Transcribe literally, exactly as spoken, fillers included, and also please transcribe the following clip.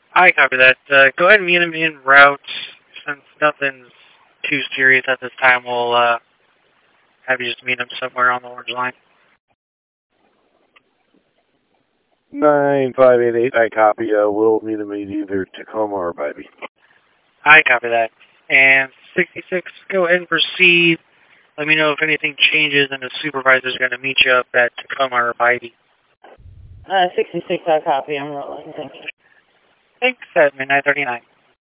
I copy that. Uh, go ahead and meet him en route. Since nothing's too serious at this time, we'll uh, have you just meet him somewhere on the orange line. nine five eight eight, I copy. Uh, we'll meet him at either Tacoma or Bybee. I copy that. And sixty-six, go ahead and proceed. Let me know if anything changes and the supervisor's going to meet you up at Tacoma or Bybee. Uh, sixty-six, I copy. I'm rolling. Thank you. Thanks, at midnight thirty-nine.